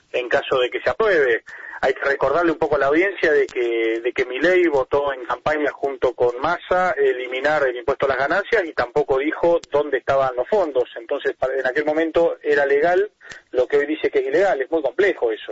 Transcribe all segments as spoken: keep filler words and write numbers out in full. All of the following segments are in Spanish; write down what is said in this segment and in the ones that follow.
en caso de que se apruebe. Hay que recordarle un poco a la audiencia de que de que Milei votó en campaña junto con Massa eliminar el impuesto a las ganancias y tampoco dijo dónde estaban los fondos. Entonces, en aquel momento era legal lo que hoy dice que es ilegal. Es muy complejo eso.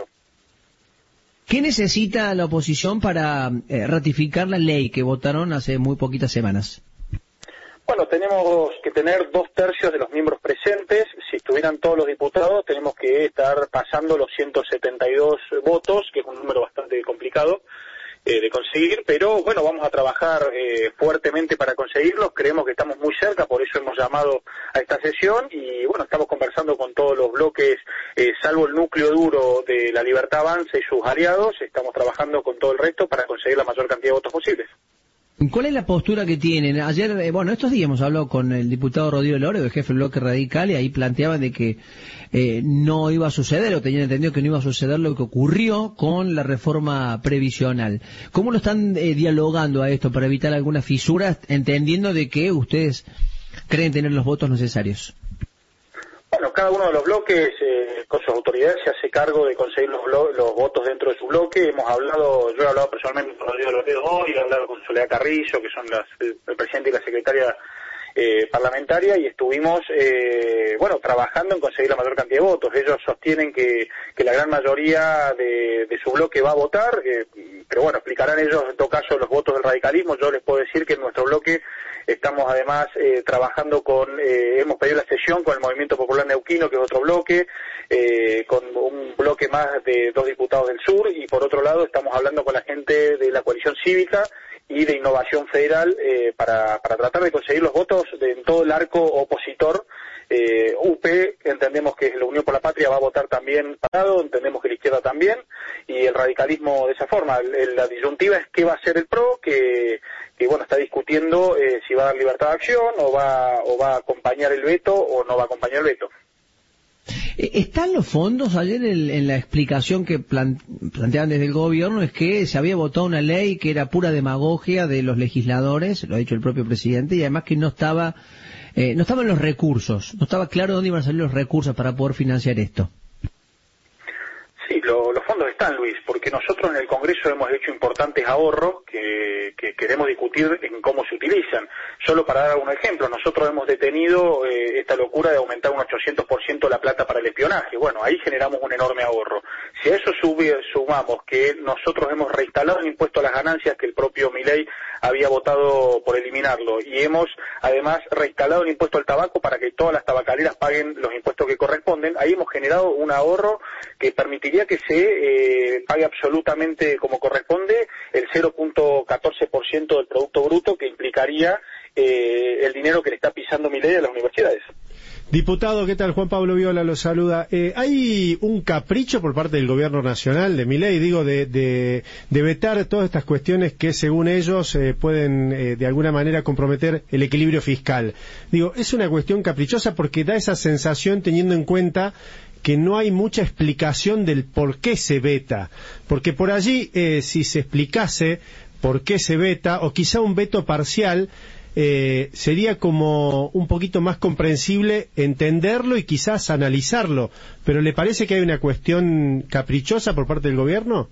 ¿Qué necesita la oposición para eh, ratificar la ley que votaron hace muy poquitas semanas? Bueno, tenemos que tener dos tercios de los miembros presentes. Si estuvieran todos los diputados, tenemos que estar pasando los ciento setenta y dos votos, que es un número bastante complicado eh, de conseguir, pero bueno, vamos a trabajar eh, fuertemente para conseguirlos. Creemos que estamos muy cerca, por eso hemos llamado a esta sesión y bueno, estamos conversando con todos los bloques, eh, salvo el núcleo duro de La Libertad Avanza y sus aliados. Estamos trabajando con todo el resto para conseguir la mayor cantidad de votos posibles. ¿Cuál es la postura que tienen? Ayer, eh, bueno, estos días hemos hablado con el diputado Rodrigo Lórez, el jefe del bloque radical, y ahí planteaban de que eh, no iba a suceder, o tenían entendido que no iba a suceder lo que ocurrió con la reforma previsional. ¿Cómo lo están eh, dialogando a esto para evitar alguna fisura, entendiendo de que ustedes creen tener los votos necesarios? Bueno, cada uno de los bloques, eh, con sus autoridades, se hace cargo de conseguir los, los votos dentro de su bloque. Hemos hablado, yo he hablado personalmente con Rodrigo Lórez hoy, he hablado con Soledad Carrillo, que son las, el, el presidente y la secretaria eh, parlamentaria, y estuvimos, eh, bueno, trabajando en conseguir la mayor cantidad de votos. Ellos sostienen que, que la gran mayoría de, de su bloque va a votar, eh, pero bueno, explicarán ellos en todo caso los votos del radicalismo. Yo les puedo decir que en nuestro bloque estamos además eh, trabajando con, eh, hemos pedido la sesión con el Movimiento Popular Neuquino, que es otro bloque, eh, con un bloque más de dos diputados del sur, y por otro lado estamos hablando con la gente de la coalición cívica y de Innovación Federal eh, para, para tratar de conseguir los votos de, en todo el arco opositor. Eh, U P, entendemos que la Unión por la Patria va a votar también parado, entendemos que la izquierda también, y el radicalismo de esa forma. El, la disyuntiva es qué va a hacer el P R O, que, que bueno, está discutiendo eh, si va a dar libertad de acción o va, o va a acompañar el veto o no va a acompañar el veto. ¿Están los fondos? Ayer en, en la explicación que plan, planteaban desde el gobierno es que se había votado una ley que era pura demagogia de los legisladores, lo ha dicho el propio presidente, y además que no estaba eh, no estaban los recursos, no estaba claro dónde iban a salir los recursos para poder financiar esto. Sí, lo, los fondos están, Luis, porque nosotros en el Congreso hemos hecho importantes ahorros que, que queremos discutir en cómo se utilizan. Solo para dar un ejemplo, nosotros hemos detenido eh, esta locura de aumentar un ochocientos por ciento la plata para el espionaje. Bueno, ahí generamos un enorme ahorro. Si a eso sube, sumamos que nosotros hemos reinstalado el impuesto a las ganancias que el propio Milei había votado por eliminarlo, y hemos además reinstalado el impuesto al tabaco para que todas las tabacaleras paguen los impuestos que corresponden, ahí hemos generado un ahorro que permitiría que se eh, pague absolutamente como corresponde el cero punto catorce por ciento del Producto Bruto, que implicaría eh, el dinero que le está pisando Milei a las universidades. Diputado, ¿qué tal? Juan Pablo Viola lo saluda. Eh, ¿Hay un capricho por parte del gobierno nacional, de Milei, digo, de, de, de vetar todas estas cuestiones que según ellos eh, pueden eh, de alguna manera comprometer el equilibrio fiscal? Digo, es una cuestión caprichosa porque da esa sensación teniendo en cuenta que no hay mucha explicación del por qué se veta, porque por allí eh, si se explicase por qué se veta, o quizá un veto parcial, eh, sería como un poquito más comprensible entenderlo y quizás analizarlo, pero ¿le parece que hay una cuestión caprichosa por parte del gobierno?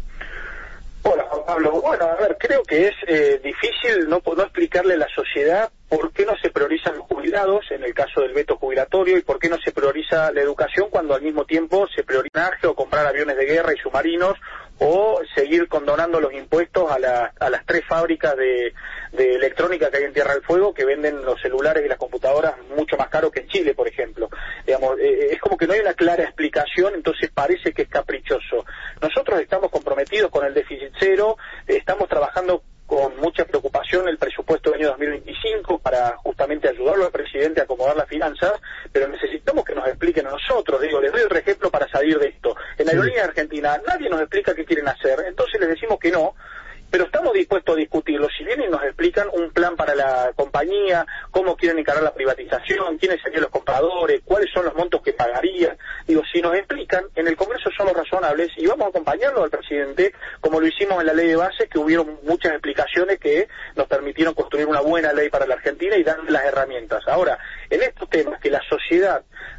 Hola, Juan Pablo. Bueno, a ver, creo que es eh, difícil no, no explicarle a la sociedad por qué no se priorizan los jubilados en el caso del veto jubilatorio y por qué no se prioriza la educación cuando al mismo tiempo se prioriza o comprar aviones de guerra y submarinos o seguir condonando los impuestos a, la, a las tres fábricas de, de electrónica que hay en Tierra del Fuego que venden los celulares y las computadoras mucho más caros que en Chile, por ejemplo. Digamos, eh, es como que no hay una clara explicación, entonces parece que es caprichoso. Nosotros estamos comprometidos con el déficit cero, eh, estamos trabajando con mucha preocupación el presupuesto del año dos mil veinticinco para justamente ayudarlo al presidente a acomodar las finanzas, pero necesitamos que nos expliquen a nosotros. Digo, les doy otro ejemplo para salir de esto. En la aerolínea argentina nadie nos explica qué quieren hacer, entonces les decimos que no, pero estamos dispuestos a discutirlo. Si vienen y nos explican un plan para la compañía, cómo quieren encarar la privatización, quiénes serían los compradores, cuáles son los montos que pagarían. Digo, si nos explican, en el Congreso somos razonables y vamos a acompañarlo al presidente, como lo hicimos en la ley de bases, que hubieron muchas explicaciones que nos permitieron construir una buena ley para la Argentina y darle las herramientas. Ahora, en estos temas que la sociedad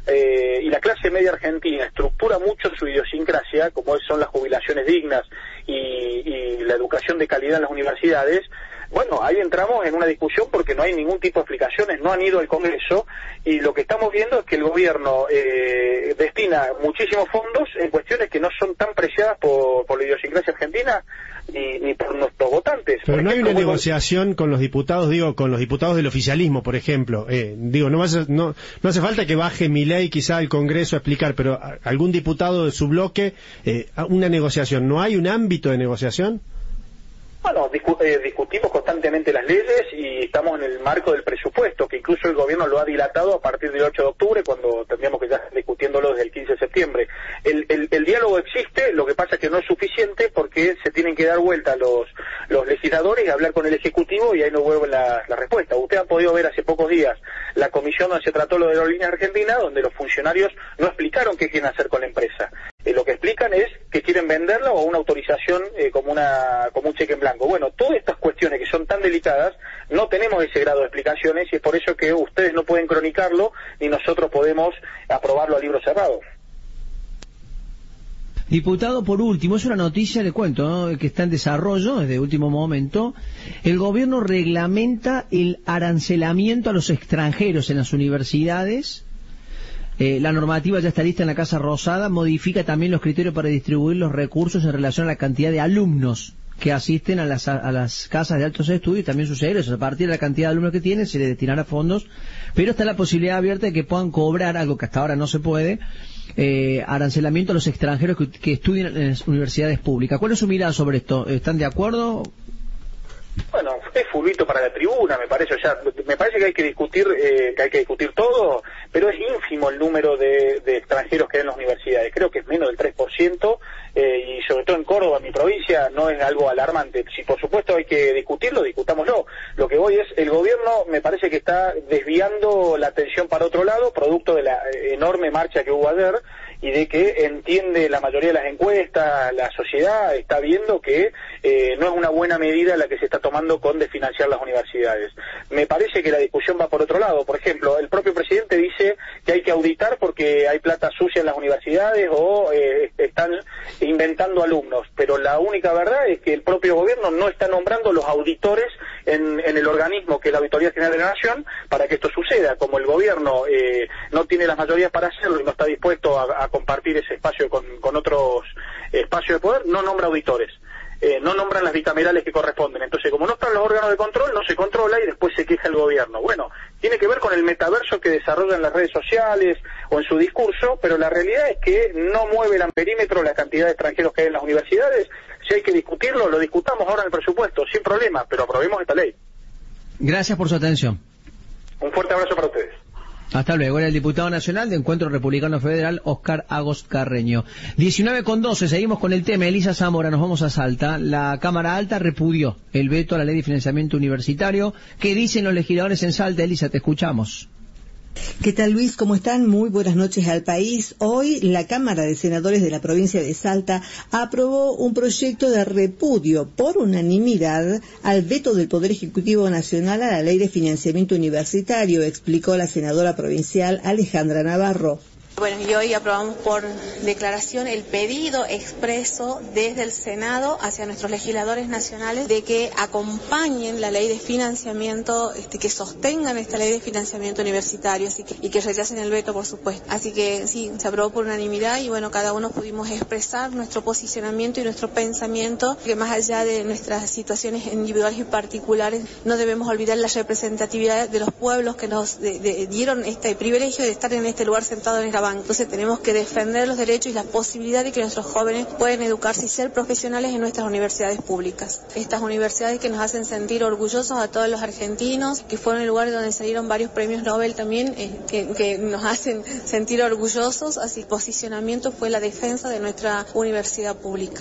eh, y la clase media argentina estructura mucho su idiosincrasia, como son las jubilaciones dignas y, y la educación de calidad en las universidades, bueno, ahí entramos en una discusión porque no hay ningún tipo de explicaciones, no han ido al Congreso, y lo que estamos viendo es que el gobierno eh, destina muchísimos fondos en cuestiones que no son tan preciadas por, por la idiosincrasia argentina ni, ni por nuestros votantes. Pero por no ejemplo, hay una bueno, negociación con los diputados, digo, con los diputados del oficialismo, por ejemplo. Eh, digo, no, hace, no, no hace falta que baje Milei quizá al Congreso a explicar, pero a, algún diputado de su bloque, eh, una negociación. ¿No hay un ámbito de negociación? Bueno, discu eh, discutimos constantemente las leyes y estamos en el marco del presupuesto, que incluso el gobierno lo ha dilatado a partir del ocho de octubre, cuando tendríamos que estar discutiéndolo desde el quince de septiembre. El, el, el diálogo existe, lo que pasa es que no es suficiente porque se tienen que dar vuelta los, los legisladores y hablar con el Ejecutivo, y ahí no vuelve la, la respuesta. Usted ha podido ver hace pocos días la comisión donde se trató lo de Aerolíneas Argentinas, donde los funcionarios no explicaron qué quieren hacer con la empresa. Eh, lo que explican es que quieren venderla o una autorización eh, como una como un cheque en blanco. Bueno, todas estas cuestiones que son tan delicadas, no tenemos ese grado de explicaciones, y es por eso que ustedes no pueden cronicarlo ni nosotros podemos aprobarlo a libro cerrado. Diputado, por último, es una noticia, le cuento, ¿no?, que está en desarrollo desde último momento. El gobierno reglamenta el arancelamiento a los extranjeros en las universidades. Eh, la normativa ya está lista en la Casa Rosada, modifica también los criterios para distribuir los recursos en relación a la cantidad de alumnos que asisten a las, a las casas de altos estudios y también sus egresos. A partir de la cantidad de alumnos que tienen se les destinará fondos, pero está la posibilidad abierta de que puedan cobrar, algo que hasta ahora no se puede, eh, arancelamiento a los extranjeros que, que estudian en las universidades públicas. ¿Cuál es su mirada sobre esto? ¿Están de acuerdo? Bueno, es fulbito para la tribuna, me parece. O sea, me parece que hay que discutir, eh, que hay que discutir todo, pero es ínfimo el número de, de extranjeros que hay en las universidades. Creo que es menos del tres por ciento, eh, y sobre todo en Córdoba, mi provincia, no es algo alarmante. Si por supuesto hay que discutirlo, discutámoslo. Lo que voy es, el gobierno me parece que está desviando la atención para otro lado, producto de la enorme marcha que hubo ayer, y de que entiende la mayoría de las encuestas, la sociedad está viendo que eh, no es una buena medida la que se está tomando con desfinanciar las universidades. Me parece que la discusión va por otro lado. Por ejemplo, el propio presidente dice que hay que auditar porque hay plata sucia en las universidades o eh, están inventando alumnos, pero la única verdad es que el propio gobierno no está nombrando los auditores en, en el organismo que es la Auditoría General de la Nación para que esto suceda. Como el gobierno eh, no tiene las mayorías para hacerlo y no está dispuesto a, a compartir ese espacio con, con otros espacios de poder, no nombra auditores. Eh, no nombran las bicamerales que corresponden. Entonces, como no están los órganos de control, no se controla y después se queja el gobierno. Bueno, tiene que ver con el metaverso que desarrolla en las redes sociales o en su discurso, pero la realidad es que no mueve el amperímetro la cantidad de extranjeros que hay en las universidades. Si hay que discutirlo, lo discutamos ahora en el presupuesto, sin problema, pero aprobemos esta ley. Gracias por su atención. Un fuerte abrazo para ustedes. Hasta luego. Era el diputado nacional de Encuentro Republicano Federal, Oscar Agos Carreño. diecinueve con doce, seguimos con el tema. Elisa Zamora, nos vamos a Salta. La Cámara Alta repudió el veto a la ley de financiamiento universitario. ¿Qué dicen los legisladores en Salta? Elisa, te escuchamos. ¿Qué tal, Luis? ¿Cómo están? Muy buenas noches al país. Hoy la Cámara de Senadores de la provincia de Salta aprobó un proyecto de repudio por unanimidad al veto del Poder Ejecutivo Nacional a la Ley de Financiamiento Universitario, explicó la senadora provincial Alejandra Navarro. Bueno, y hoy aprobamos por declaración el pedido expreso desde el Senado hacia nuestros legisladores nacionales de que acompañen la ley de financiamiento, este, que sostengan esta ley de financiamiento universitario, así que, y que rechacen el veto, por supuesto. Así que sí, se aprobó por unanimidad y bueno, cada uno pudimos expresar nuestro posicionamiento y nuestro pensamiento, que más allá de nuestras situaciones individuales y particulares, no debemos olvidar la representatividad de los pueblos que nos de, de, dieron este privilegio de estar en este lugar sentado en esta banca. Entonces tenemos que defender los derechos y la posibilidad de que nuestros jóvenes puedan educarse y ser profesionales en nuestras universidades públicas. Estas universidades que nos hacen sentir orgullosos a todos los argentinos, que fueron el lugar donde salieron varios premios Nobel también, eh, que, que nos hacen sentir orgullosos, así posicionamiento fue la defensa de nuestra universidad pública.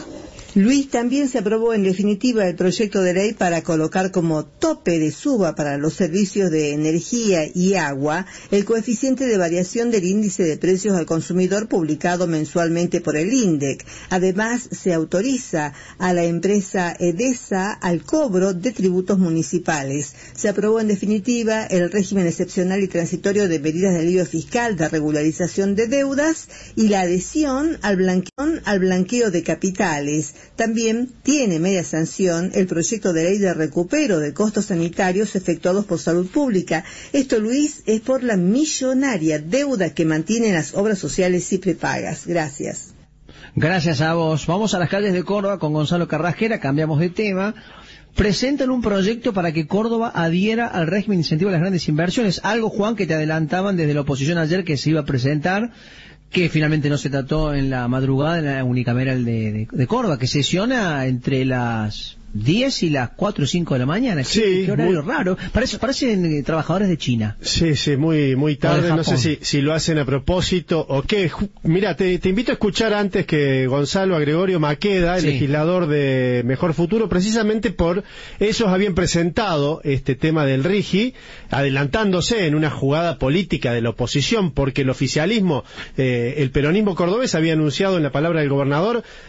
Luis, también se aprobó en definitiva el proyecto de ley para colocar como tope de suba para los servicios de energía y agua el coeficiente de variación del índice de precios al consumidor publicado mensualmente por el INDEC. Además, se autoriza a la empresa EDESA al cobro de tributos municipales. Se aprobó en definitiva el régimen excepcional y transitorio de medidas de alivio fiscal de regularización de deudas y la adhesión al blanqueo, al blanqueo de capitales. También tiene media sanción el proyecto de ley de recupero de costos sanitarios efectuados por salud pública. Esto, Luis, es por la millonaria deuda que mantienen las obras sociales y prepagas. Gracias. Gracias a vos. Vamos a las calles de Córdoba con Gonzalo Carrasquera, cambiamos de tema. Presentan un proyecto para que Córdoba adhiera al régimen de incentivo a las grandes inversiones. Algo, Juan, que te adelantaban desde la oposición ayer que se iba a presentar, que finalmente no se trató en la madrugada en la unicameral de, de, de Córdoba, que sesiona entre las diez y las cuatro o cinco de la mañana. Sí, ¿Qué, qué horario muy... raro? Parece, parecen eh, trabajadores de China. Sí, sí, muy muy tarde. No sé si, si lo hacen a propósito o qué. Mira, te, te invito a escuchar antes que Gonzalo a Gregorio Maqueda, el sí. legislador de Mejor Futuro, precisamente por ellos habían presentado este tema del RIGI, adelantándose en una jugada política de la oposición, porque el oficialismo, eh, el peronismo cordobés había anunciado en la palabra del gobernador